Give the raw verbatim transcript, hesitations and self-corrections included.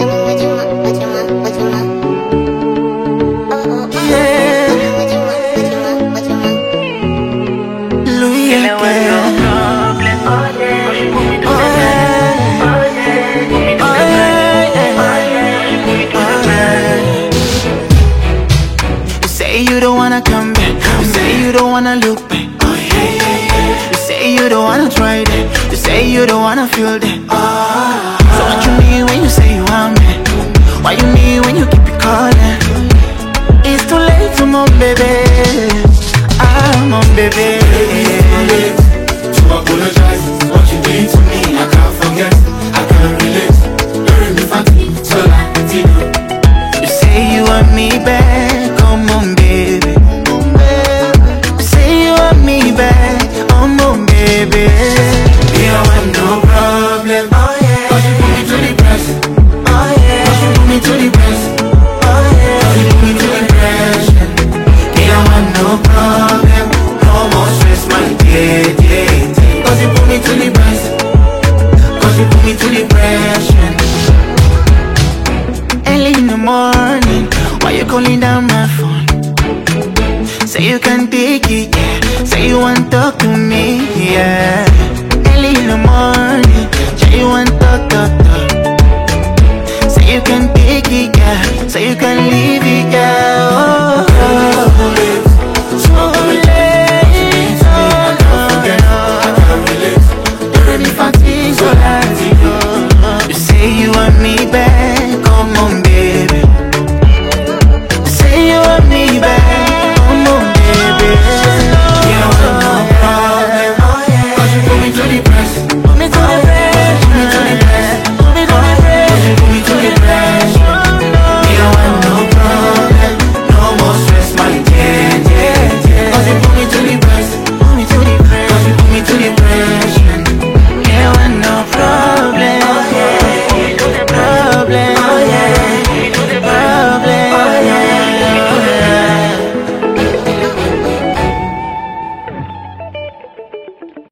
You don't wanna come back. You say you don't wanna look back. Oh yeah, yeah, yeah. You say you don't wanna try that. You say you don't wanna feel that. Oh. So what you mean when you say you want me? Why you mean when you keep it calling? It's too late to move, baby. I'm on, baby. It's too late to apologize. What you did to me, I can't forget. I can't relate. Learn me fatty, so like you say you want me back. Come on, baby. You say you want me back. Come on, baby. Yeah, I want no problem. Oh yeah. Cause you put me to the press. Oh yeah. Cause you put me to the press. Oh yeah. Cause you put me to the pressure. Yeah, I want no problem. No more stress, my day, day, day. Cause you put me to the press. Cause you put me to the pressure. Early in the morning, why you calling down my phone? Say you can take it, yeah. Say you want talk to me, yeah. Early in the morning, say you want talk, talk, talk. Say you can take it, yeah. Say you can leave it, yeah. Oh, oh, oh. So late, I can't forget, I can't relate. Dirty fatigue, so late. You say you want me back.